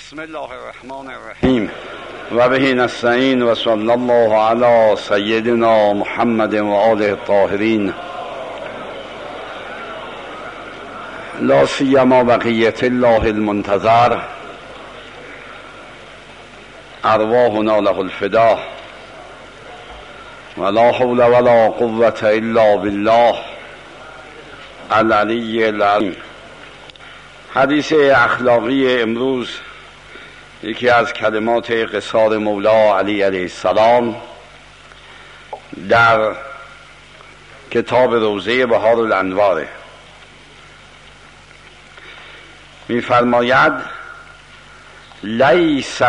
بسم الله الرحمن الرحیم و به نستعین و صلی الله علی سیدنا محمد و آله الطاهرین لا سیما بقیت الله المنتظر ارواحنا له الفدا ولا حول ولا قوة الا بالله العلی العظیم. حدیث اخلاقی امروز یکی از کلمات قصار مولا علی علیه السلام در کتاب روضه بهار الانوار می‌فرماید لیس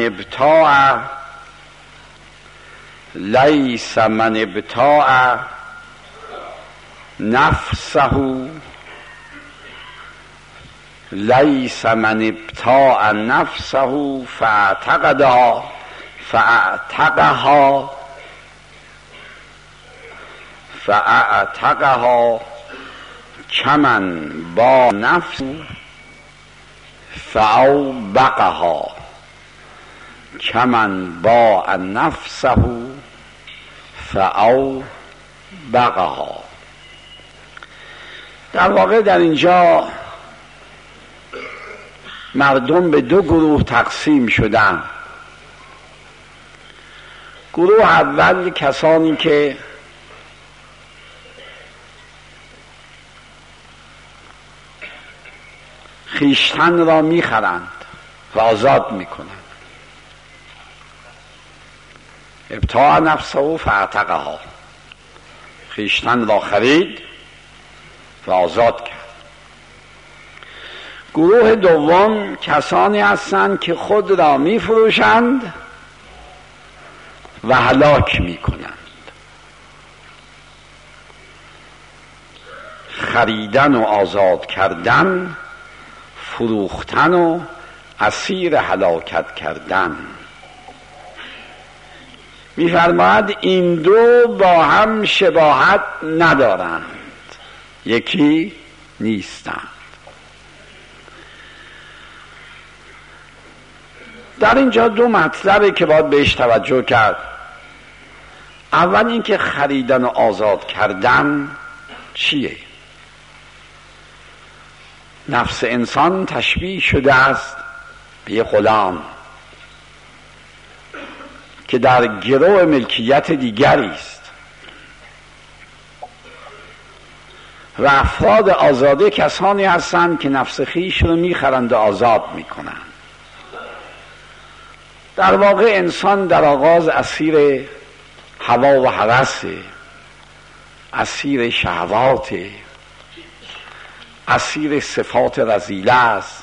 من ابتاع نفسه لیس من ابتاع نفسه فاعتقها کمن با نفسه فاوبقها کمن با نفسه فاوبقها. در واقع در اینجا مردم به دو گروه تقسیم شدن. گروه اول کسانی که خویشتن را میخرند و آزاد میکنند. ابتاع نفسه فاعتقها، خویشتن را خرید و آزاد کرد. گروه دوم کسانی هستند که خود را میفروشند و هلاک میکنند. خریدن و آزاد کردن، فروختن و اسیر هلاکت کردن. می‌فرماید این دو با هم شباهت ندارند، یکی نیستند. در اینجا دو مطلبه که باید بهش توجه کرد. اول اینکه خریدن و آزاد کردن چیه؟ نفس انسان تشبیه شده است به یه غلام که در گرو ملکیت دیگری است و افراد آزاده کسانی هستند که نفس خویش رو میخرند و آزاد میکنند. در واقع انسان در آغاز اسیر هوا و هوس، اسیر شهوات، اسیر صفات رذیله است.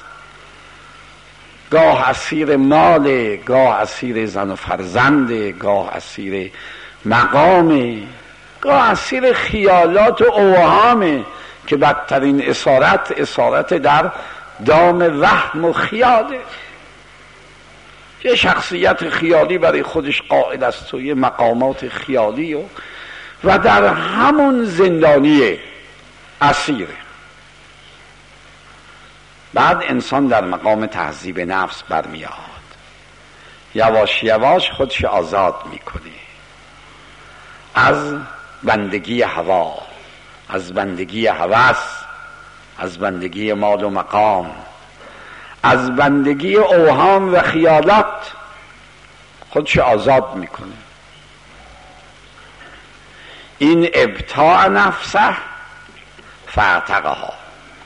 گاه اسیر مال، گاه اسیر زن و فرزند، گاه اسیر مقام، گاه اسیر خیالات و اوهام که بدترین اسارت در دام وهم و خیاله. یه شخصیت خیالی برای خودش قائل است و یه مقامات خیالی و در همون زندانیه، اسیره. بعد انسان در مقام تهذیب نفس برمیاد، یواش یواش خودش آزاد میکنه از بندگی هوا، از بندگی هوس، از بندگی مال و مقام، از بندگی اوهام و خیالات خودش آزاد میکنه. این ابتاع نفسه فاعتقها.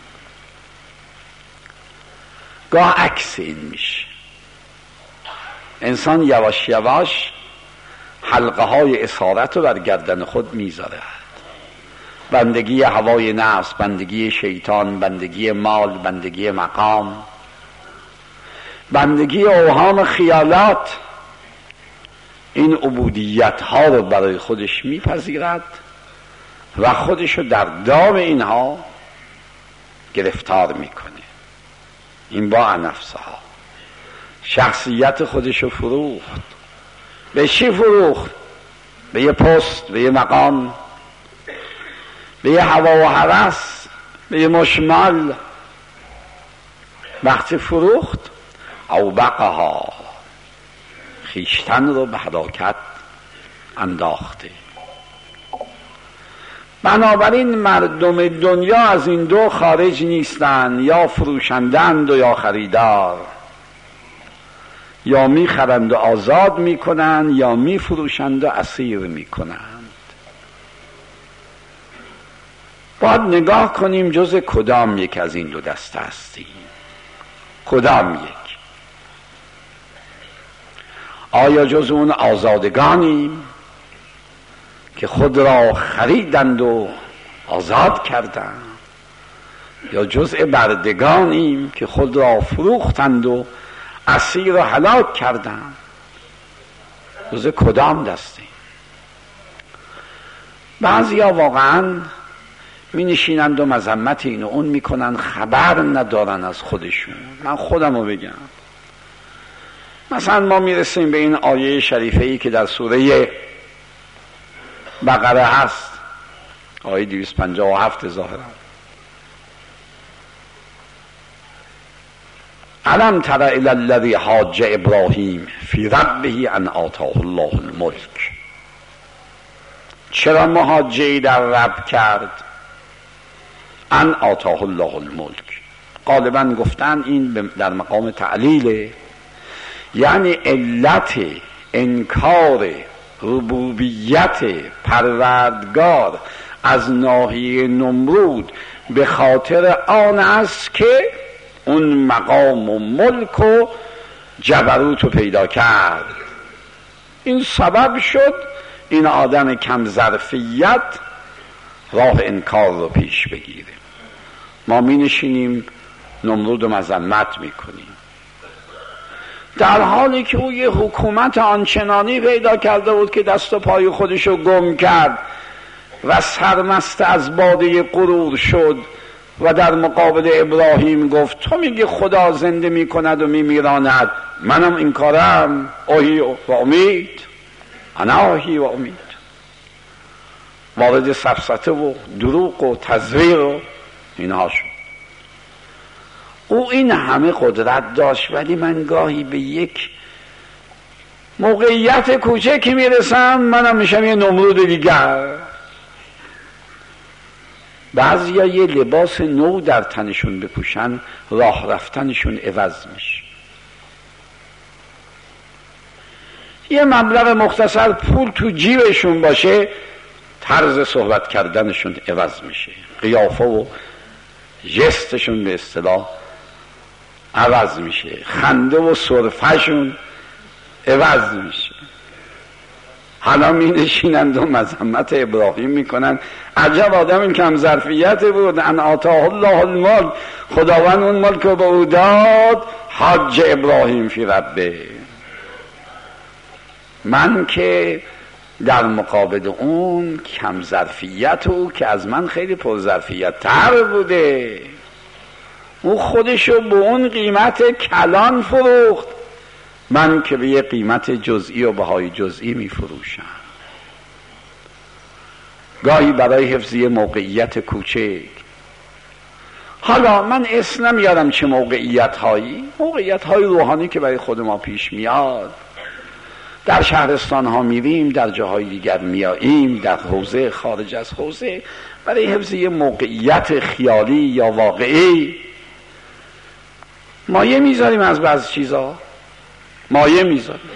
گاه عکس این میشه، انسان یواش یواش حلقه های اسارت رو بر گردن خود میذاره. بندگی هوای نفس، بندگی شیطان، بندگی مال، بندگی مقام، بندگی اوهام خیالات، این عبودیت ها رو برای خودش میپذیرد و خودش رو در دام اینها گرفتار میکنه. این با نفسها شخصیت خودش رو فروخت. به چی فروخت؟ به یه پست، به یه مقام، به یه هوا و هوس، به یه مشمال. وقتی فروخت اوبقها، خیشتن رو به هلاکت انداخته. بنابراین مردم دنیا از این دو خارج نیستند، یا فروشندند و یا خریدار، یا میخرند و آزاد میکنند یا میفروشند و اسیر میکنند. باید نگاه کنیم جز کدام یک از این دو دسته هستیم، کدام یک. آیا جز اون آزادگانیم که خود را خریدند و آزاد کردند، یا جزء بردگانیم که خود را فروختند و اسیر و هلاک کردند؟ جز کدام دسته؟ بعضیا واقعا می نشینند و مذمت این و اون میکنن، خبر ندارن از خودشون. من خودم رو بگم، مثلا ما میرسیم به این آیه شریفه ای که در سوره بقره هست، آیه 257 ظاهرا. الم تر الی الذی حاج ابراهیم فی ربه ان آتاه الله الملک. چرا محاجه در رب کرد؟ ان آتاه الله الملک. غالبا گفتن این در مقام تعلیله، یعنی علت انکار ربوبیت پروردگار از ناحیه نمرود به خاطر آن است که اون مقام و ملک و جبروت رو پیدا کرد. این سبب شد این آدم کم ظرفیت راه انکار رو پیش بگیره. ما می نشینیم نمرود و مذمت می کنیم، در حالی که او یه حکومت آنچنانی پیدا کرده بود که دست و پای خودشو گم کرد و سرمست از باده غرور شد و در مقابل ابراهیم گفت تو میگی خدا زنده میکند و میمیراند، منم این کارم، اوهی و امید، انا اوهی و امید. وارد سفسطه و دروغ و تزویر و اینها شد. او این همه قدرت داشت، ولی من گاهی به یک موقعیت کوچکی میرسم منم میشم یه نمرود دیگر. بعضیا یه لباس نو در تنشون بپوشن راه رفتنشون عوض میشه. یه مبلغ مختصر پول تو جیبشون باشه طرز صحبت کردنشون عوض میشه، قیافه و جستشون به اصطلاح عوض میشه، خنده و سرفهشون عوض میشه. حالا می نشینند و مذمت ابراهیم میکنن، عجب آدم این کم ظرفیت بود، ان آتاه الله الملک، خداوند اون ملک رو به او داد، حاج ابراهیم فی ربه. من که در مقابل اون کم ظرفیت او که از من خیلی پر ظرفیت تر بوده، او خودشو به اون قیمت کلان فروخت، من که به یه قیمت جزئی و بهای جزئی می فروشم. گاهی برای حفظ یه موقعیت کوچک، حالا من اسم نمیارم چه موقعیت های روحانی که برای خود ما پیش میاد، در شهرستان ها میریم، در جاهای دیگر میاییم، در حوزه خارج از حوزه، برای حفظ یه موقعیت خیالی یا واقعی مایه میذاریم، از بعض چیزا مایه میذاریم.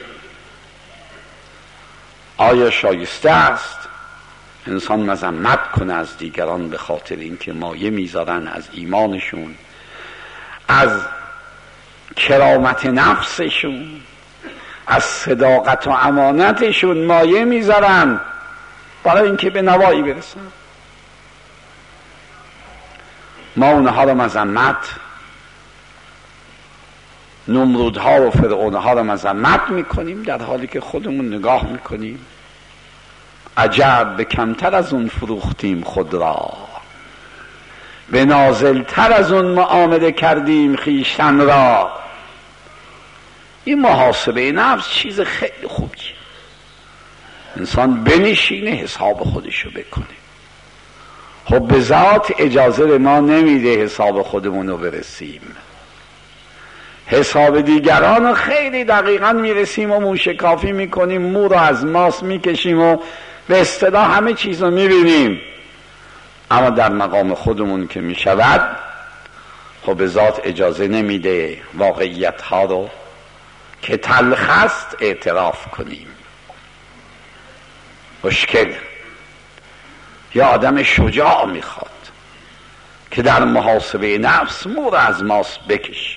آیا شایسته است انسان مذمت کنه از دیگران به خاطر اینکه مایه میذارن از ایمانشون، از کرامت نفسشون، از صداقت و امانتشون مایه میذارن برای اینکه به نوایی برسن؟ ما اونها رو مذمت، نمرودها و فرعونها رو مذمت میکنیم، در حالی که خودمون نگاه میکنیم عجب به کمتر از اون فروختیم خود را، به نازلتر از اون معامله کردیم خیشتن را. این محاسبه نفس چیز خیلی خوبیه، انسان بنشینه حساب خودشو بکنه. خب به ذات اجازه به ما نمیده حساب خودمونو برسیم، حساب دیگران رو خیلی دقیقا میرسیم و موشکافی میکنیم، مو رو از ماس میکشیم و به اصطلاح همه چیز رو میبینیم. اما در مقام خودمون که میشود، خب به ذات اجازه نمیده واقعیت ها رو که تلخ است اعتراف کنیم. مشکل یا آدم شجاع میخواد که در محاسبه نفس مو رو از ماس بکشه،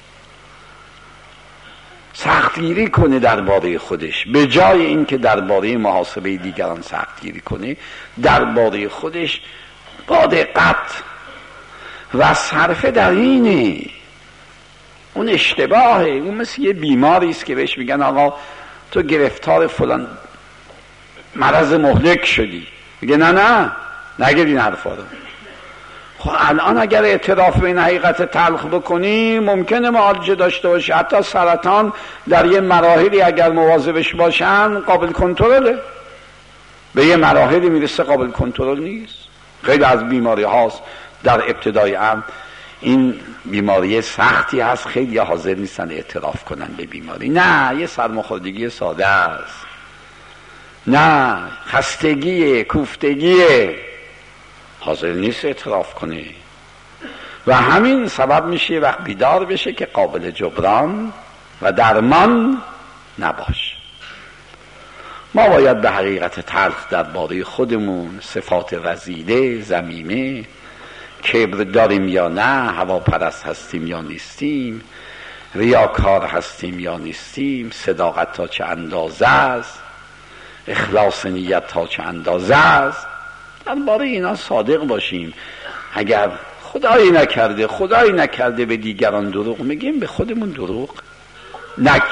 سختگیری کنه درباره خودش، به جای اینکه درباره محاسبه دیگران سختگیری کنه، درباره خودش با دقت و صرفه در اینه. اون اشتباهه. اون مثل یه بیماری است که بهش میگن آقا تو گرفتار فلان مرض مهلک شدی، میگه نه نگید این حرفا رو. خب الان اگر اعتراف به این حقیقت تلخ بکنی ممکنه معالجه داشته باشه، حتی سرطان در یه مراحلی اگر مواظبش باشن قابل کنترله، به یه مراحلی میرسه قابل کنترل نیست. خیلی از بیماری هاست در ابتدای امر این بیماری سختی هست، خیلی حاضر نیستن اعتراف کنن به بیماری. نه یه سرماخوردگی ساده است، نه خستگی کوفتگی، حاضر نیست اعتراف کنه و همین سبب میشه وقت بیدار بشه که قابل جبران و درمان نباشه. ما باید به حقیقت تلخ درباره خودمون، صفات رذیله ذمیمه، کبر داریم یا نه، هواپرست هستیم یا نیستیم، ریاکار هستیم یا نیستیم، صداقت تا چه اندازه است، اخلاص نیت تا چه اندازه است، درباره اینا صادق باشیم. اگر خدایی نکرده به دیگران دروغ میگیم، به خودمون دروغ نگیم.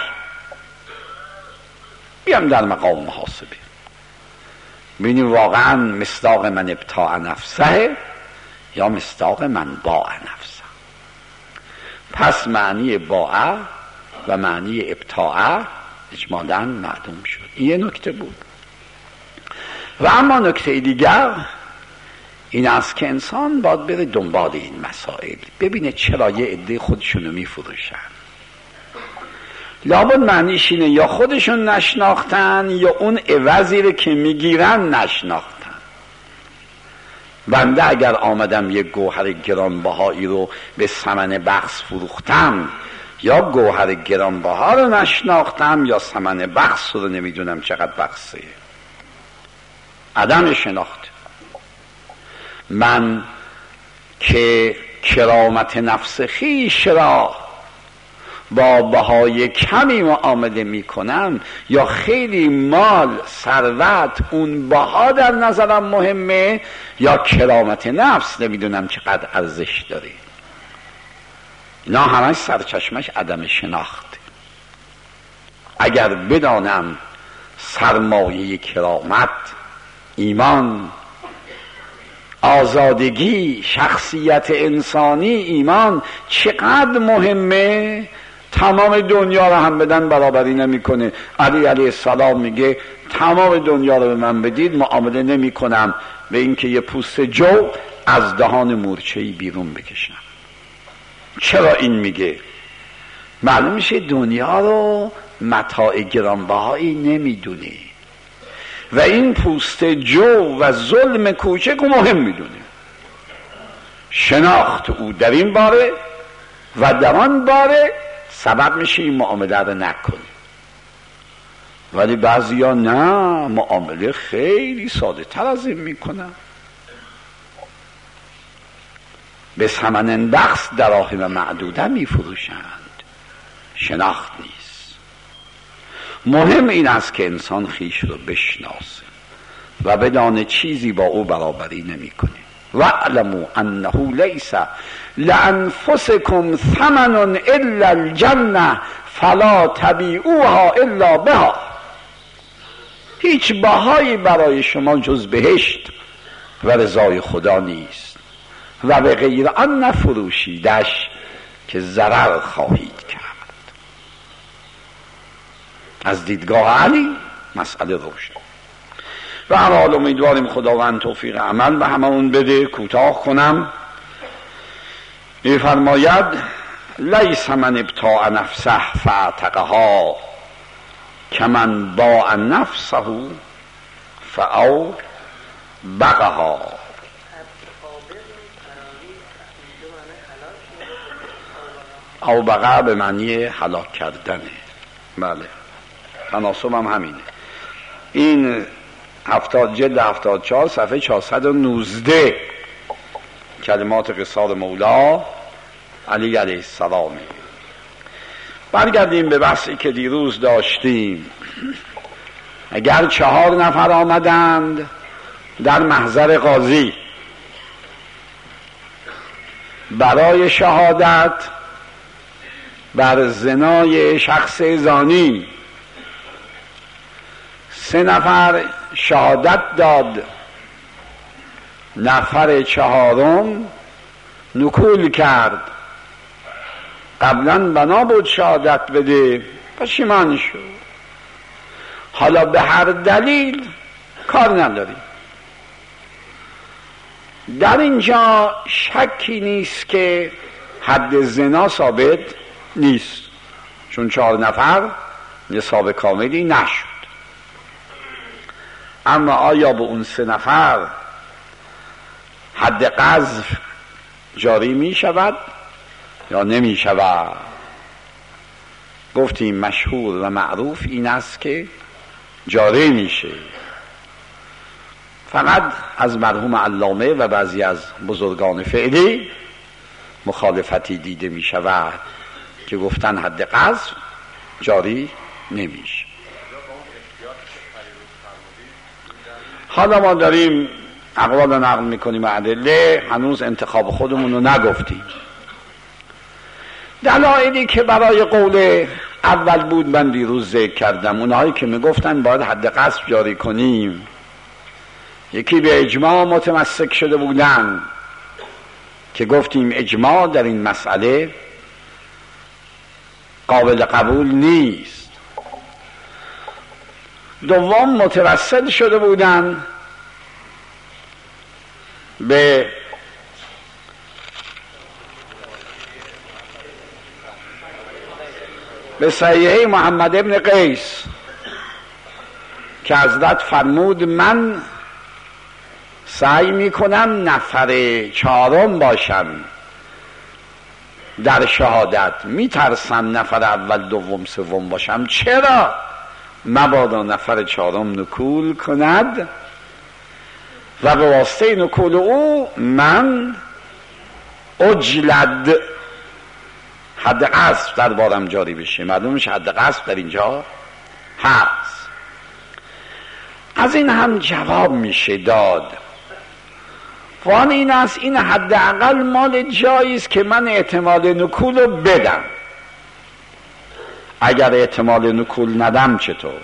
بیام در مقام محاسبه ببینیم واقعا مصداق من ابتاع نفسه یا مصداق من باع نفسه. پس معنی باع و معنی ابتاع اجمالاً معلوم شد. این یه نکته بود. و اما نکته دیگر این است که انسان باید بره دنبال این مسائل، ببینه چرا یه عده خودشونو میفروشن. لابد معنیش اینه یا خودشون نشناختن یا اون عوضی رو که میگیرن نشناختن. بنده اگر آمدم یک گوهر گرانبهایی رو به ثمن بخس فروختم، یا گوهر گرانبها رو نشناختم یا ثمن بخس رو نمیدونم چقدر بخسه. عدم شناخت. من که کرامت نفس خویش را با بهای کمی معامله می کنم یا خیلی مال ثروت اون بها در نظرم مهمه، یا کرامت نفس نمیدونم چقدر ارزش داره. اینا همش سرچشمش عدم شناخت. اگر بدانم سرمایه کرامت، ایمان، آزادگی، شخصیت انسانی، ایمان چقدر مهمه، تمام دنیا رو هم بدن برابری نمیکنه. علی علیه السلام میگه تمام دنیا رو به من بدید معامله نمی کنم به اینکه یه پوست جو از دهان مورچه‌ای بیرون بکشم. چرا این میگه؟ معلوم میشه دنیا رو متاع گرانبهایی نمیدونه و این پوست جو و ظلم کوچک رو مهم میدونه. شناخت او در این باره و در آن باره سبب میشه این معامله رو نکنه. ولی بعضیا نه، معامله خیلی ساده تر از این میکنن. به ثمن بخس دراهم معدوده میفروشند. شناخت نیست. مهم این است که انسان خیش رو بشناسه و بدانه چیزی با او برابری نمیکنه. واعلموا انه لیس لانفسکم ثمن الا الجنه فلا تبیعوها الا بها. هیچ بهایی برای شما جز بهشت و رضای خدا نیست و به غیر آن نفروشیدش که ضرر خواهید کرد. از دیدگاه علی مسئله روشن. و هر حال امیدواریم خداوند توفیق عمل به همون بده. کوتاه کنم. می‌فرماید لیس من ابتاع نفسه فاعتقها کمن باع نفسه فاو بقها. او بقا به معنی هلاک کردنه. بله تناسب هم همینه. این جلد 74 صفحه 419 کلمات قصار مولا علی علیه السلام. برگردیم به بحثی که دیروز داشتیم. اگر 4 نفر آمدند در محضر قاضی برای شهادت بر زنای شخص زانی، 3 نفر شهادت داد، نفر 4م نکول کرد، قبلا بنا بود شهادت بده، پشیمان شد. حالا به هر دلیل کار نداریم. در اینجا شکی نیست که حد زنا ثابت نیست، چون 4 نفر نصاب کاملی نشد. اما آیا به اون 3 نفر حد قذف جاری می شود یا نمی شود؟ گفتیم مشهور و معروف این است که جاری میشه. فقط از مرحوم علامه و بعضی از بزرگان فعلی مخالفتی دیده می شود که گفتن حد قذف جاری نمیشه. حالا ما داریم اقوال نقل میکنیم و ادله، هنوز انتخاب خودمون رو نگفتیم. دلایلی که برای قول اول بود من دیروز ذکر کردم. اونهایی که میگفتن باید حد قذف جاری کنیم، یکی به اجماع متمسک شده بودن که گفتیم اجماع در این مسئله قابل قبول نیست. دوم متوسل شده بودن به صحیحه محمد ابن قیس که حضرت فرمود من سعی میکنم نفر 4م باشم در شهادت، میترسم نفر اول دوم سوم باشم. چرا؟ مبادا نفر 4م نکول کند و به واسطه نکول او من اجلد، حد قذف در بارم جاری بشه. معلومش حد قذف در اینجا هست. از این هم جواب میشه داد. وان این است این حداقل مال جایی است که من احتمال نکول رو بدم. اگر احتمال نکول ندم چطور؟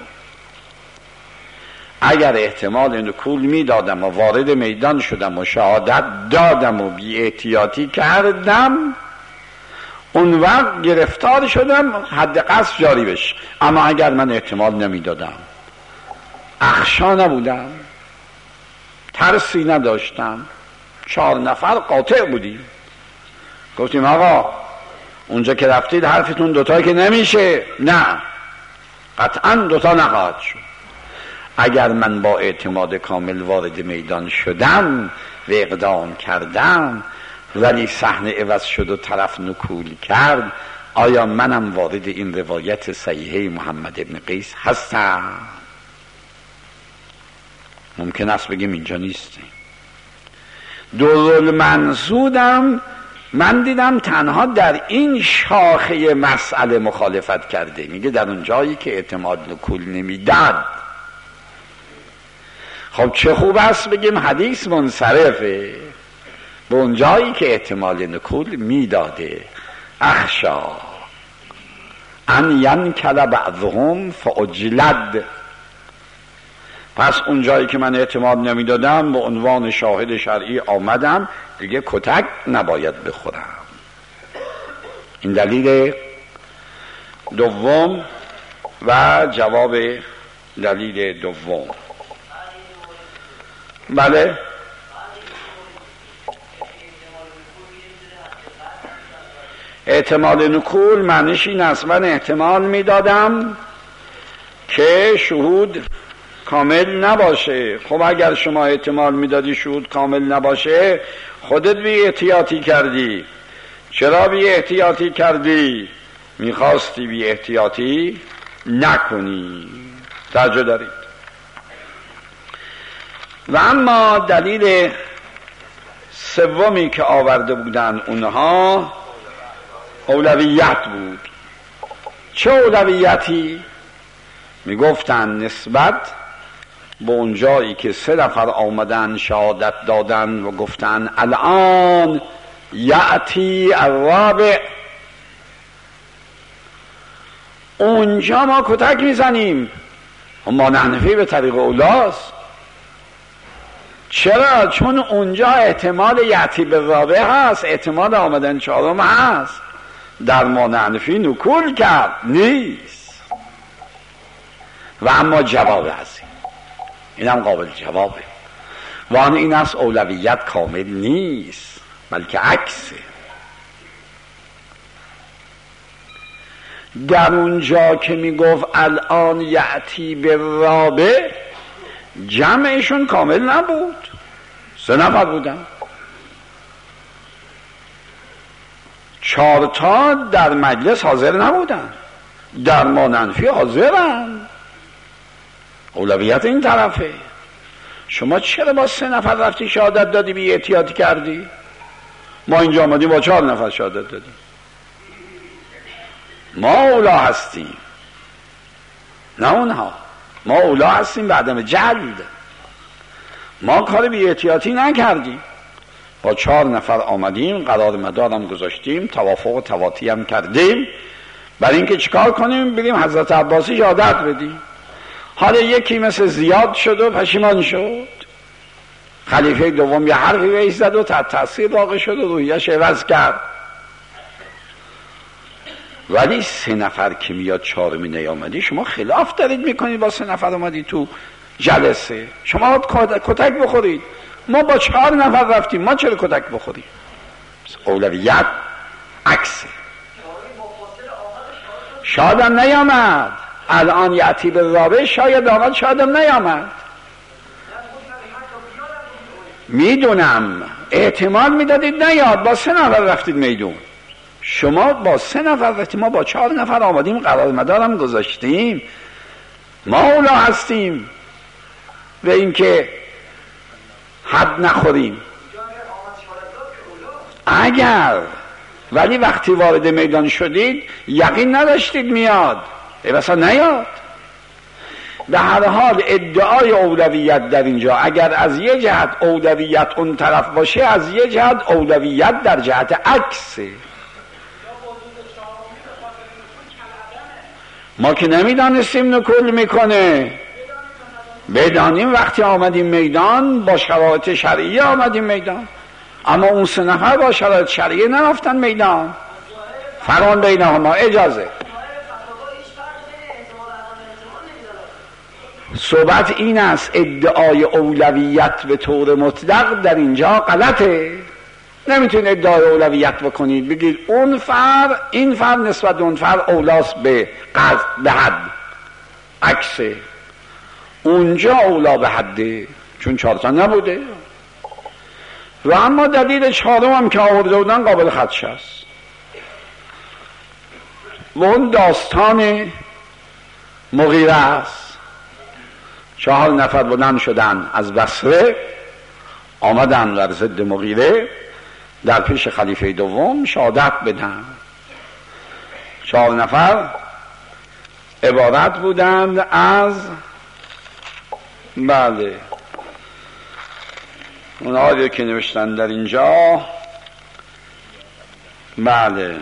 اگر احتمال نکول میدادم و وارد میدان شدم و شهادت دادم و بی احتیاطی کردم، اون وقت گرفتار شدم حد قذف جاری بشه. اما اگر من احتمال نمیدادم، اخشا نبودم، ترسی نداشتم، 4 نفر قاطع بودیم، گفتیم آقا اونجا که رفتید حرفتون دوتا که نمیشه، نه قطعا دوتا نخواهد شد. اگر من با اعتماد کامل وارد میدان شدم و اقدام کردم ولی صحنه عوض شد و طرف نکول کرد، آیا منم وارد این روایت صحیحه محمد ابن قیس هستم؟ ممکن است بگیم اینجا نیستیم. دورالمنصودم من دیدم تنها در این شاخه مسئله مخالفت کرده. میگه در اون جایی که اعتماد نکول نمیداد. خب چه خوب است بگیم حدیث منصرفه به اون جایی که احتمال نکول میداده. اخشا ان ینکل بعضهم فاجلد. پس اون جایی که من اعتماد نمیدادم به عنوان شاهد شرعی آمدم، دیگه کتک نباید بخورم. این دلیل دوم و جواب دلیل دوم. بله احتمال نکول معنیش این است من احتمال میدادم که شهود کامل نباشه. خب اگر شما احتمال میدادی شهود کامل نباشه خودت بی احتیاطی کردی. چرا بی احتیاطی کردی؟ میخواستی بی احتیاطی نکنی. توجه دارید. و اما دلیل سومی که آورده بودن اونها اولویت بود. چه اولویتی؟ میگفتن نسبت به اون جایی که 3 نفر آمدن شهادت دادن و گفتن الان یأتی الرابع، اونجا ما کتک میزنیم. ما حنفی به طریق اولاست. چرا؟ چون اونجا احتمال یأتی بالرابع هست، احتمال آمدن 4م هست. در ما حنفی نکول کرد نیست. و اما جواب هست، اینم قابل جوابه. وان این است اولویت کامل نیست بلکه عکسه. در اونجا که میگفت الان یأتی بالرابع جمعشون کامل نبود، 3 نفر بودن. 4 تا در مجلس حاضر نبودن، در ما حنفی حاضرن. اولویت این طرفه. شما چرا با 3 نفر رفتی شهادت دادی بی احتیاطی کردی؟ ما اینجا آمدیم با 4 نفر شهادت دادیم. ما اولا هستیم نه اونها. ما اولا هستیم به عدم جلد. ما کار بی احتیاطی نکردیم، با 4 نفر آمدیم، قرار مدارم گذاشتیم، توافق و تواطی هم کردیم برای اینکه چیکار کنیم؟ بریم حضرت عباسی شهادت بدیم. حالا یکی مثل زیاد شد و پشیمان شد، خلیفه دوم یه حرفی بهش زد و تحت تاثیر واقع شد و روحیه‌اش عوض کرد. ولی 3 نفر که میاد 4می نیامدی، شما خلاف دارید میکنید. با 3 نفر اومدی تو جلسه، شما کتک بخورید. ما با 4 نفر رفتیم، ما چرا کتک بخوریم؟ اولویت عکسه. شادم نیامد، الان یأتی بالرابع شاید آمد، شادم نیامد. میدونم احتمال میدادید نیاد، با 3 نفر رفتید میدون. شما با 3 نفر رفتید، ما با 4 نفر آمدیم، قرار مدارم گذاشتیم. ما اولا هستیم به اینکه حد نخوریم. اگر ولی وقتی وارد میدان شدید یقین نداشتید میاد، بسا نیاد. به هر حال ادعای اولویت در اینجا اگر از یه جهت اولویت اون طرف باشه، از یه جهت اولویت در جهت عکسه. ما که نمیدانستیم نکول میکنه، بدانیم وقتی آمدیم میدان با شرایط شرعی آمدیم میدان. اما اون 3 نفر با شرایط شرعی نرفتن میدان. فرمان بینهما اجازه. صحبت این است ادعای اولویت به طور مطلق در اینجا غلطه. نمیتونید ادعای اولویت بکنید بگید اون فر این فر نسبت اون فر اولاست به قصد به حد. عکسه. اونجا اولا به حده، چون 4 تا نبوده. و اما دلیل 4م هم که آورده بودن قابل خدش است. و اون داستان مغیره است. 4 نفر بلند شدن از بصره، آمدن در ضد مغیره در پیش خلیفه دوم شهادت بدن. 4 نفر عبارت بودند از بله اونها که نوشتن در اینجا. بله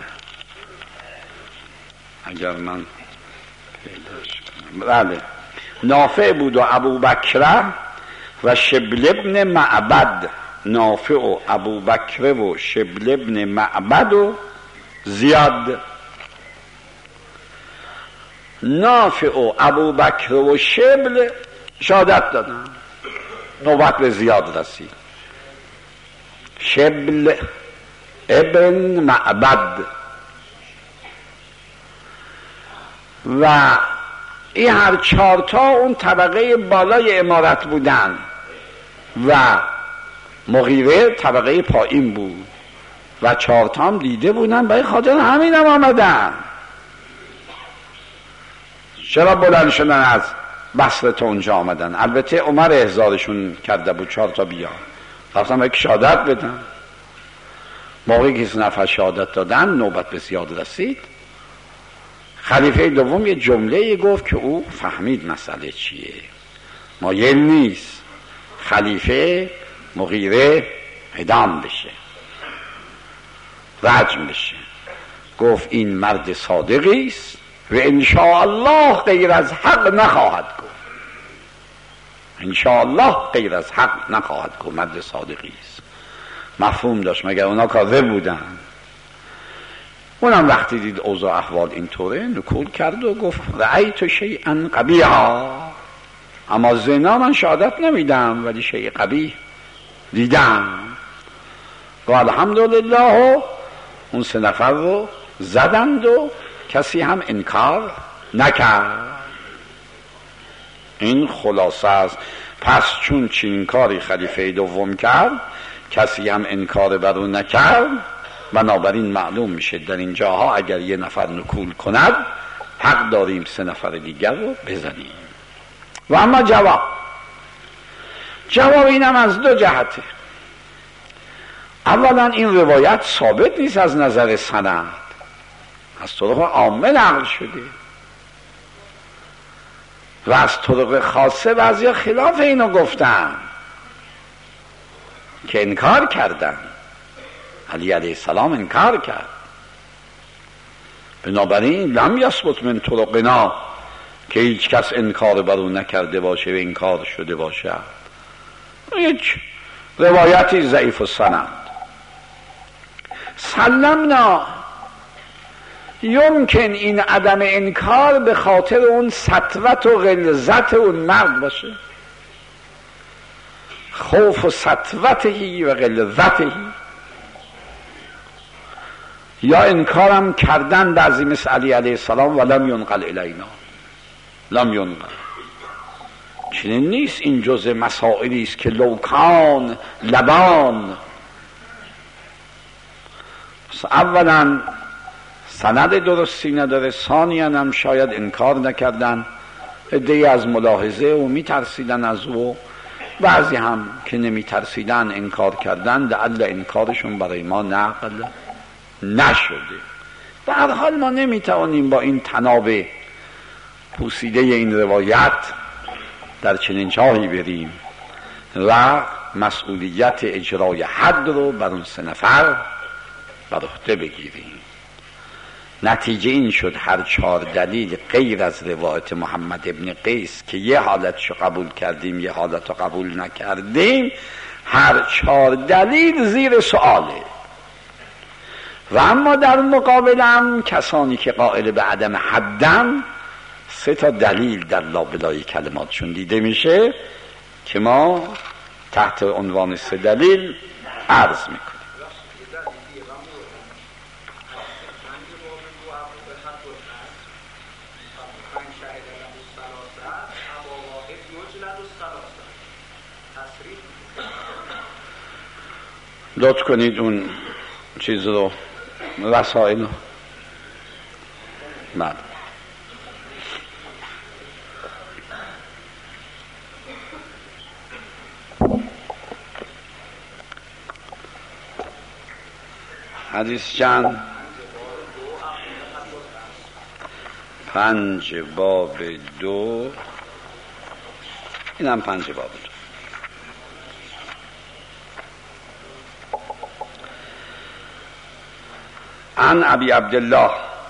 اگر من پیداش کنم، بله نافع بود و ابوبکر و شبل ابن معبد. نافع و ابوبکر و شبل ابن معبد و زیاد. نافع و ابوبکر و شبل شهادت دادن، نوبت به زیاد رسید. شبل ابن معبد و این هر 4 تا اون طبقه بالای امارت بودن و مغیره طبقه پایین بود و 4 تا هم دیده بودن، برای خاطر همین هم آمدن. چرا بلند شدن از بصره تا اونجا آمدن؟ البته عمر احضارشون کرده بود 4 تا بیان، خواستم یک شهادت بدن. موقعی که 3 نفر شهادت دادن نوبت به زیاد رسید، خلیفه دوم یه جمله گفت که او فهمید مسئله چیه، مایل نیست خلیفه مغیره اعدام بشه، رجم بشه. گفت این مرد صادقی است و انشاءالله غیر از حق نخواهد گفت، انشاءالله غیر از حق نخواهد گفت، مرد صادقی است. مفهوم داشت، مگر اونا کاذب بودن؟ اونم وقتی دید اوضاع احوال اینطوره نکول کرد و گفت رأیت شیئا قبیحا، اما زنا من شهادت نمیدم ولی شیء قبیح دیدم. و الحمدلله اون 3 نفر رو زدند و کسی هم انکار نکرد. این خلاصه است. پس چون چنین کاری خلیفه دوم کرد کسی هم انکار بر او نکرد، بنابراین معلوم میشه در این جاها اگر 1 نفر نکول کند حق داریم 3 نفر دیگر رو بزنیم. و اما جواب اینم از 2 جهته. اولا این روایت ثابت نیست از نظر سند، از طرق عامه نقل شده و از طرق خاصه بعضی خلاف اینو گفتن که انکار کردن. علی علیه السلام انکار کرد، بنابراین لم یثبت من طرقنا که هیچ کس انکار بر او نکرده باشه و انکار شده باشه. هیچ روایتی ضعیف السند. سلمنا، یمکن این عدم انکار به خاطر اون سطوت و غلظت اون مرد باشه، خوف و سطوتهی و غلظتهی، یا انکارم کردن بعضی مثل علی علیه السلام و لم ینقل الینا، لم ینقل. چنین نیست، این جزء مسائلی است که لوکان لبان. اولا سند درستی نداره، ثانیاً هم شاید انکار نکردن، عده‌ای از ملاحظه و میترسیدن از او، بعضی هم که نمیترسیدن انکار کردن، لعل انکارشون برای ما نقل نشده. به هر حال ما نمیتوانیم با این تناب پوسیده این روایت در چنین جایی بریم و مسئولیت اجرای حد رو بر اون 3 نفر بر عهده بگیریم. نتیجه این شد هر 4 دلیل غیر از روایت محمد ابن قیس که یه حالتشو قبول کردیم یه حالتو قبول نکردیم، هر 4 دلیل زیر سؤاله. و اما در مقابل هم کسانی که قائل به عدم حدن 3 تا دلیل در لابلای کلماتشون دیده میشه که ما تحت عنوان 3 دلیل عرض میکنیم. لطف کنید اون چیز رو، وسائل رو. بله. حدیث چند؟ 5 باب 2. اینم 5 باب 2. عن ابی عبدالله،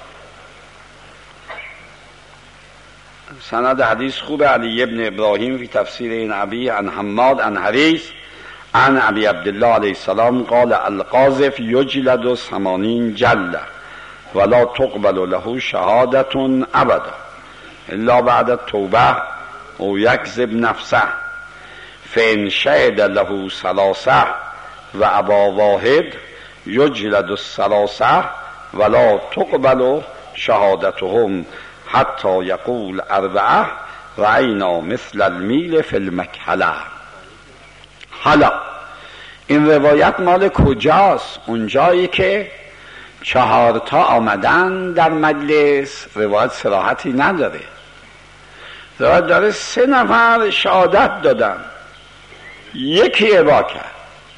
سند حدیث خوب، علی ابن ابراهیم فی تفسیر این ابی عن حماد عن حریث عن ابی عبدالله علیه السلام قال القاذف یجلد 80 جلده ولا تقبل له شهادة ابدا الا بعد التوبه او یکذب نفسه فان شهد له 3 و ابا واحد یجلد 3 ولا تقبل شهادتهم حتی یقول اربعه رأینا مثل المیل فی المکحله. حالا این روایت مال کجاست؟ اونجایی که 4 آمدن در مجلس. روایت صراحتی نداره، روایت داره 3 نفر شهادت دادن، یکی ابا کرد.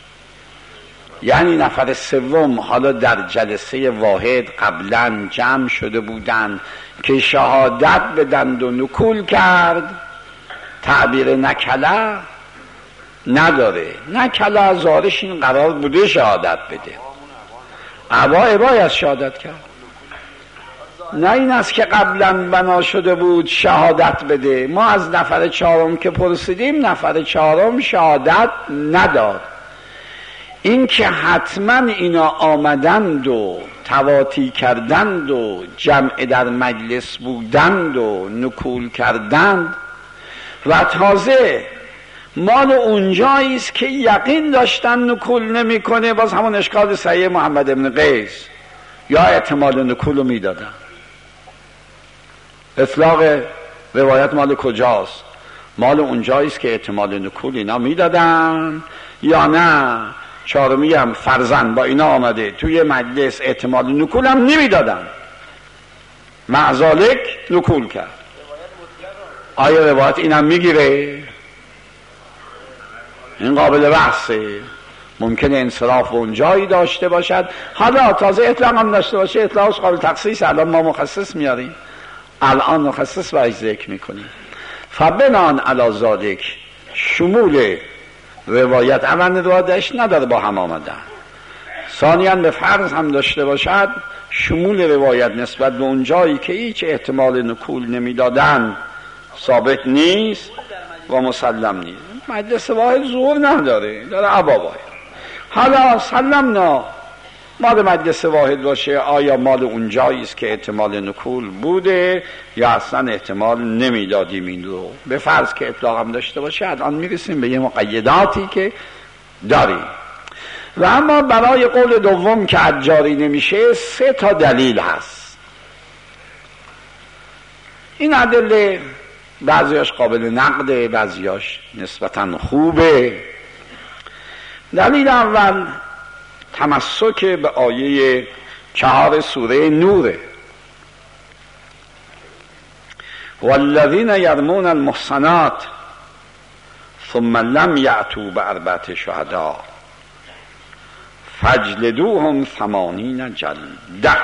یعنی نفر سوم حالا در جلسه واحد قبلا جمع شده بودند که شهادت بدند و نکول کرد. تعبیر نکله نداره، نکله زارش این قرار بوده شهادت بده، ابای از شهادت کرد. نه این است که قبلا بنا شده بود شهادت بده. ما از نفر 4 که پرسیدیم، نفر 4 شهادت نداد. این که حتما اینا آمدند و تواتی کردند و جمع در مجلس بودند و نکول کردند و تازه مال اونجاییست که یقین داشتن نکول نمیکنه، باز همون اشکال صحیح محمد ابن قیس، یا احتمال نکول رو میدادن. اطلاق روایت مال کجاست؟ مال اونجاییست که احتمال نکول اینا میدادن، یا نه 4 هم فرزند با اینا آمده توی مجلس احتمال نکول هم نمیدادن، معذالک نکول کرد. آیا روایت اینم میگیره؟ این قابل بحثه. ممکنه انصراف و اونجایی داشته باشد، حالا تازه اطلاق هم داشته باشه، اطلاقش قابل تخصیص. الان ما مخصص میاریم، الان مخصص برای ذکر میکنیم. فبنان علی ذالک، شمول روایت اول روایتش نداره با هم آمدن، ثانیاً به فرض هم داشته باشد، شمول روایت نسبت به اونجایی که هیچ احتمال نکول نمیدادن ثابت نیست و مسلم نیست. مجلس واحد ظهور نداره، داره ابا واحد. حالا سلمنا مال مجلس واحد باشه، آیا مال اونجایی است که احتمال نکول بوده یا اصلا احتمال نمیدادیم این رو؟ به فرض که اطلاق هم داشته باشه، الان میرسیم به یه مقیداتی که داریم. و اما برای قول دوم که جاری نمیشه 3 دلیل هست. این ادله بعضیاش قابل نقده، بعضیاش نسبتاً خوبه. دلیل اول تمسک به آیه 4 سوره نوره، والذین یرمون المحصنات ثم لم یأتوا بأربعة شهداء فاجلدوهم 80 جلده.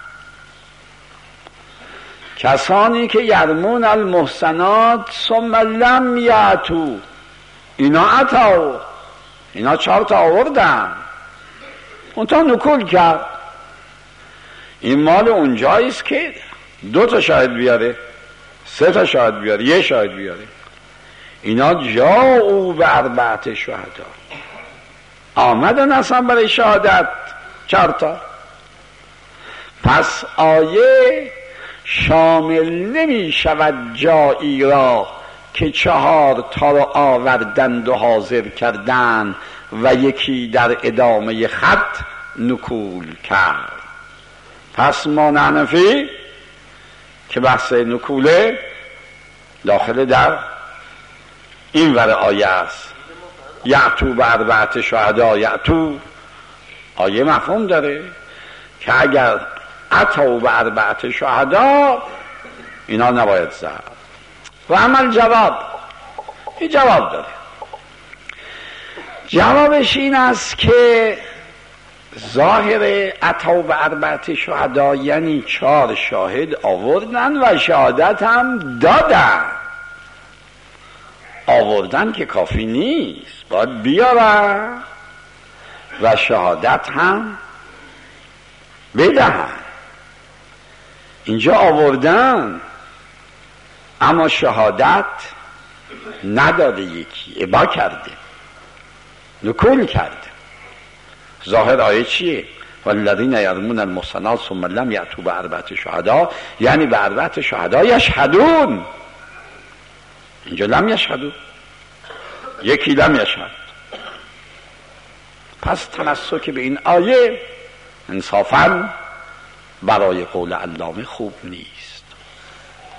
کسانی که یرمون المحصنات ثم لم یأتوا، اینا اتوا، اینا 4 آوردن، اون تا نکول کرد. این مال اونجاییست که 2 شاهد بیاره، 3 شاهد بیاره، 1 شاهد بیاره. اینا جاءوا بأربعة شهداء، آمدن اصلا برای شهادت 4. پس آیه شامل نمی شود جایی را که 4 رو آوردند و حاضر کردند و یکی در ادامه خط نکول کرد. پس ما نحنفی که بحث نکوله داخل در این ور آیه است. یعتو بأربعة شهداء، یعتو آیه مفهوم داره که اگر اتوا بأربعة شهداء اینا نباید زد. و عمل جواب، این جواب داره. جوابش این است که ظاهر اتوا بأربعة شهداء یعنی 4 شاهد آوردن و شهادت هم دادن. آوردن که کافی نیست، باید بیارن و شهادت هم بدهن. اینجا آوردن اما شهادت نداده، یکی ابا کرده، نکول کرده. ظاهر آیه چیه؟ والذین یرمون المحصنات ثم لم یأتوا بأربعة شهداء، یعنی بأربعة شهداء یشهدون. اینجا لم یشهدون، یکی لم یشهد. پس تمسک به این آیه انصافاً برای قول علامه خوب نیست.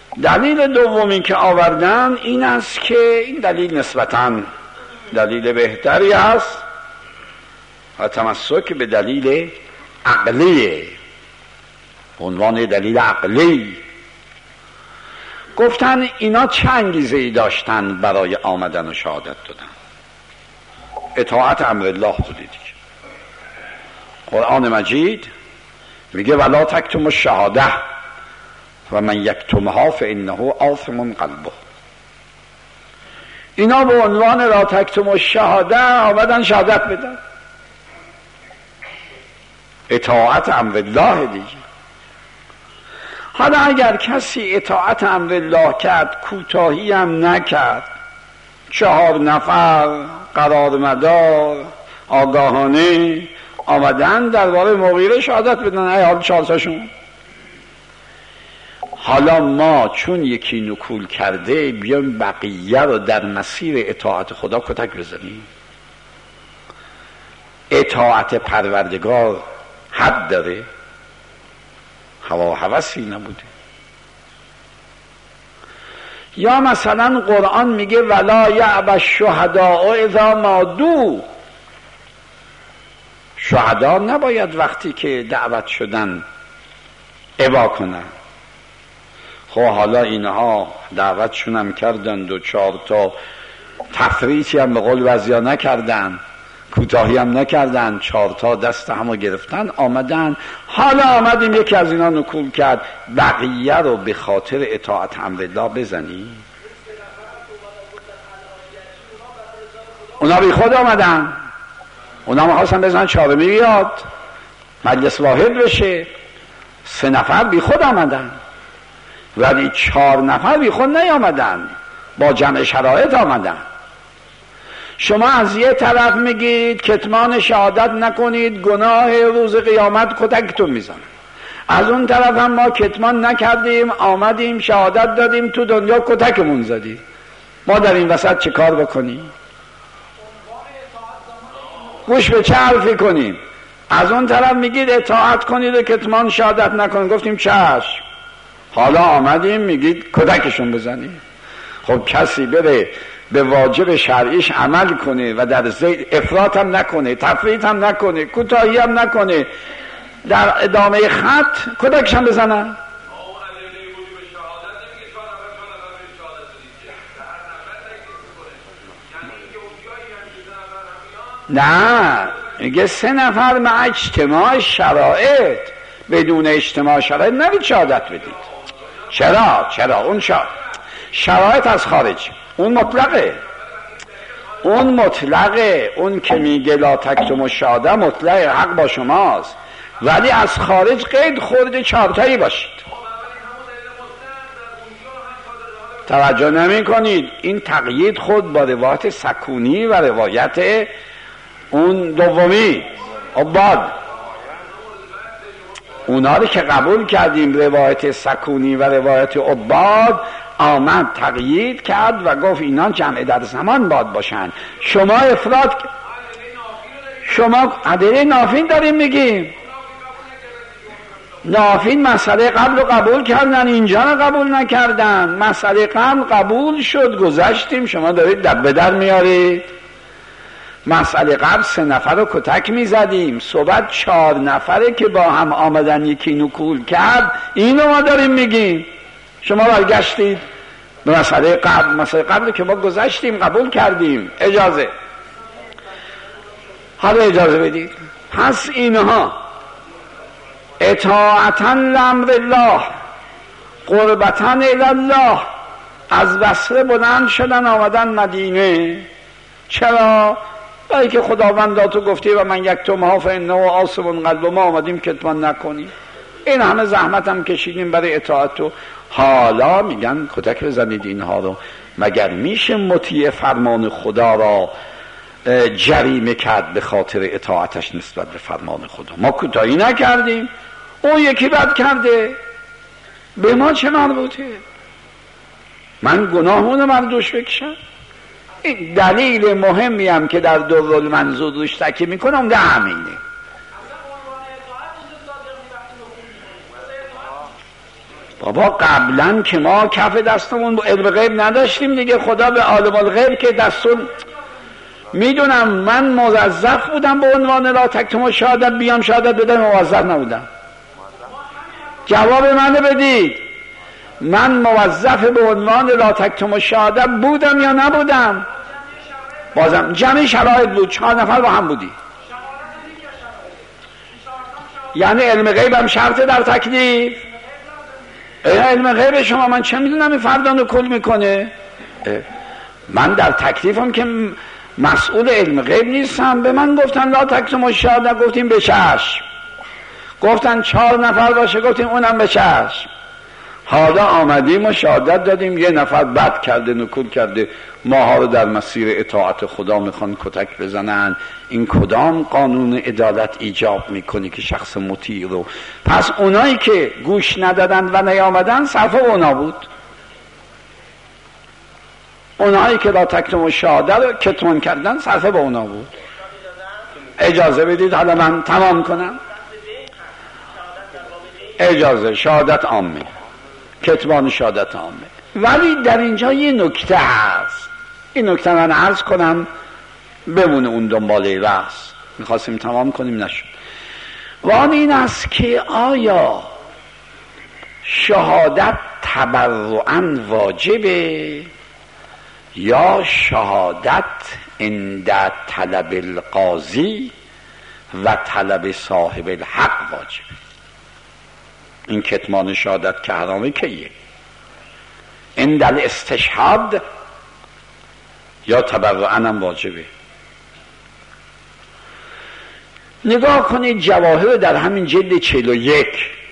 دلیل دومی که آوردن این است که این دلیل نسبتاً دلیل بهتری است و تمسک به دلیل عقلی، عنوان دلیل عقلی. گفتن اینا چه انگیزه‌ای داشتن برای آمدن و شهادت دادن؟ اطاعت امر الله بودید. قرآن مجید میگه ولا تکتموا الشهاده و من یکتمها فانه آثم قلبه. اینا به عنوان لا تکتموا الشهاده آمدن شهادت بدن. اطاعت امر الله دیگه. حالا اگر کسی اطاعت امر الله کرد، کوتاهی هم نکرد، 4 نفر قرار مدار آگاهانه آمدن درباره مغیره شهادت بدن، ای حال 4 تاشون. حالا ما چون یکی نکول کرده بیایم بقیه رو در مسیر اطاعت خدا کتک بزنیم؟ اطاعت پروردگار حد داره؟ هوا و هوسی نبوده. یا مثلا قرآن میگه ولا یأبی الشهداء اذا ما دعوا. شهدا نباید وقتی که دعوت شدن ابا کنن. خب حالا اینها دعوتشون هم کردن و 4 تا تفریطی هم به قول وزیا نکردن، کوتاهی هم نکردن، 4 تا دست همو گرفتن آمدن. حالا آمدیم یکی از اینا نکول کرد، بقیه رو به خاطر اطاعت امر الله بزنیم؟ اونا بی خود آمدن، اونا میخواستن بزنن 4می بیاد، مجلس واحد بشه. 3 نفر بی خود آمدن، ولی 4 نفر بی خود نیامدن، با جمع شرایط آمدن. شما از یه طرف میگید کتمان شهادت نکنید، گناه روز قیامت کتکتون میزنن. از اون طرف هم ما کتمان نکردیم، آمدیم شهادت دادیم، تو دنیا کتکمون زدی. ما در این وسط چه کار بکنیم؟ گوش به چه حرفی کنیم؟ از اون طرف میگید اطاعت کنید و کتمان شهادت نکنید، گفتیم چشم. حالا آمدیم میگید کتکشون بزنیم. خب کسی بره به واجب شرعیش عمل کنه و در زید افراط هم نکنه، تفریط هم نکنه، کوتاهی هم نکنه، در ادامه خط کتکش هم بزنن. نه، میگه 3 نفر مع اجتماع شرایط. بدون اجتماع شرایط نبید شهادت بدید. چرا؟ اون شرایط از خارج، اون مطلقه. اون که میگه لا تکتموا الشهاده مطلق، حق با شماست، ولی از خارج قید خورده 4 تایی باشید. توجه نمی کنید. این تقیید خود با روایت سکونی و روایت اون دومی عباد، اونا رو که قبول کردیم، روایت سکونی و روایت عباد آمد تقیید کرد و گفت اینا جمع در زمان باید باشن. شما افراد، شما عدله نافین داریم میگیم. نافین مسئله قبل رو قبول کردن، اینجا رو قبول نکردن. مسئله قبل قبول شد، گذشتیم، شما دارید دب در میارید. مسئله قبل 3 نفر رو کتک میزدیم، صحبت 4 نفره که با هم آمدن یکی نکول کرد، اینو ما داریم میگیم. شما برگشتید به مسئله قبل که ما گذشتیم، قبول کردیم. اجازه، حالا اجازه بدید. پس اینها اطاعتاً لامر الله، قربتاً الی الله، از بصره بلند شدن آمدن مدینه. چرا؟ برای که خداوند تو گفتی و من یکتمها فانه آثم قلبه، ما آمدیم کتمان نکنیم. این همه زحمت هم کشیدیم برای اطاعت تو، حالا میگن کتک بزنید اینها رو. مگر میشه مطیع فرمان خدا را جریمه کرد به خاطر اطاعتش نسبت به فرمان خدا؟ ما کوتاهی نکردیم، اون یکی بد کرده، به ما چه مربوطه؟ من گناهون مردوش بکشم؟ این دلیل مهمی هم که در دورالمنظور روش تکیه میکنم ده همینه. بابا قبلا که ما کف دستمون علم غیب نداشتیم دیگه، خدا به عالم الغیب که دستون میدونم من موظف بودم به عنوان لا تکتموا شهادت بیام شهادت بدم، موظف نبودم. جواب منو بدید، من موظف به عنوان لا تکتموا شهادت بودم یا نبودم؟ بازم جمعی شرایط بود، 4 نفر با هم بودی. یعنی علم غیب هم شرطه در تکلیف؟ علم غیب شما من چه میدونم این فردان رو کل میکنه؟ من در تکلیفم که مسئول علم غیب نیستم. به من گفتن لا تکتموا شهادت، گفتیم به چشم. گفتن 4 نفر باشه، گفتیم اونم به چشم. حالا آمدیم و شهادت دادیم یه نفر بد کرده، نکول کرده، ماها رو در مسیر اطاعت خدا میخوان کتک بزنن. این کدام قانون عدالت ایجاب میکنه که شخص مطیع رو؟ پس اونایی که گوش ندادند و نیامدن صرف اونا بود. اونایی که لا تکتموا شهادت رو کتمان کردن صرف به اونا بود. اجازه بدید حالا من تمام کنم. اجازه شهادت عامه، کتمان شهادت عامه. ولی در اینجا یه نکته هست، این نکته من عرض کنم بمونه اون دنباله رأس. میخواستیم تمام کنیم نشد. و آن این است که آیا شهادت تبرعاً واجبه یا شهادت عند طلب القاضی و طلب صاحب الحق واجبه؟ این کتمان شهادت که حرامه کیه؟ عند الاستشهاد یا تبرعاً هم واجبه؟ نگاه کنید جواهر در همین جلد 41،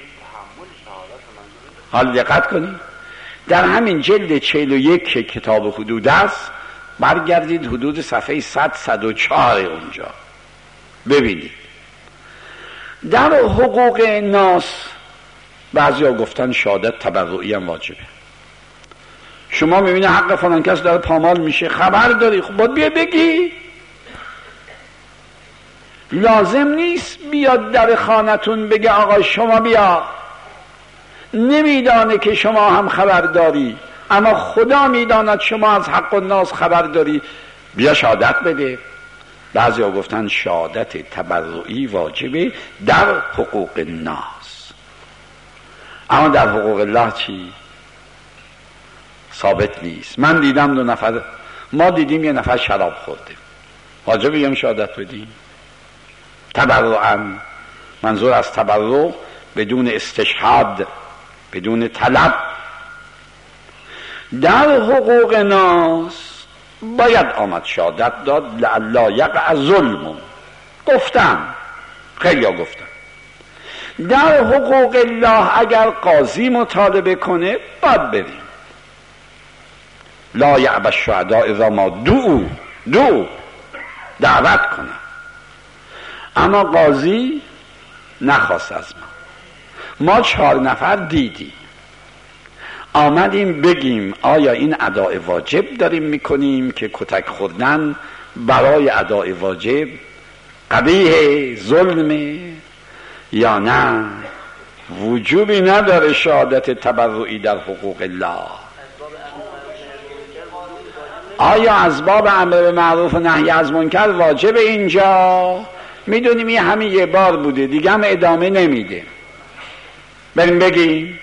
حال دقت کنید در همین جلد 41 که کتاب حدود است، برگردید حدود صفحه 100-104 اونجا ببینید. در حقوق ناس بعضی ها گفتن شهادت تبرعی هم واجبه. شما میبینی حق فلان کس داره پامال میشه، خبر داری، خب باید بیا بگی. لازم نیست بیاد در خانتون بگه آقا شما بیا، نمیدانه که شما هم خبر داری، اما خدا میداند شما از حق الناس خبر داری، بیا شهادت بده. بعضی ها گفتن شهادت تبرعی واجبه در حقوق الناس. اما در حقوق الله چی؟ ثابت نیست. من دیدم 2 نفر، ما دیدیم یه نفر شراب خورده، واجبه هم شهادت بدیم تبرعاً. منظور از تبرع بدون استشهاد، بدون طلب. در حقوق ناس باید آمد شهادت داد لعلا یقع ظلم. گفتم، خیلی ها گفتم. در حقوق الله اگر قاضی مطالبه کنه باید بریم. لا یعب الشهداء اذا ما دعوت کنه. اما قاضی نخواست از ما 4 نفر دیدیم، آمدیم بگیم آیا این اداء واجب داریم میکنیم که کتک خوردن برای اداء واجب قبیح ظلمه یا نه؟ وجوبی نداره شهادت تبرعی در حقوق الله. آیا از باب امر به معروف و نهی از منکر واجب؟ اینجا میدونیم یه همین یه بار بوده دیگه هم ادامه نمیده. بریم بگیم.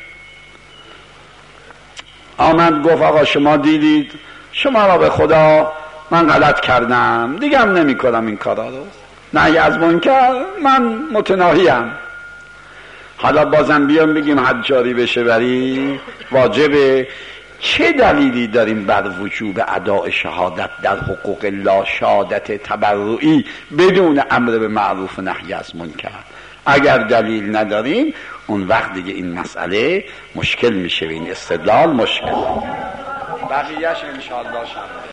آمد گفت آقا شما دیدید، شما را به خدا من غلط کردم، دیگه هم نمی کنم این کارا رو، نهی از منکر، من متناهیم. حالا بازم بیام بگیم حد جاری بشه بری واجبه. چه دلیلی داریم بر وجوب اداء شهادت در حقوق الله، شهادت تبرعی بدون امر به معروف و نهی از منکر؟ اگر دلیل نداریم اون وقت دیگه این مسئله مشکل میشه، این استدلال مشکل. بقیهش انشاءالله شد.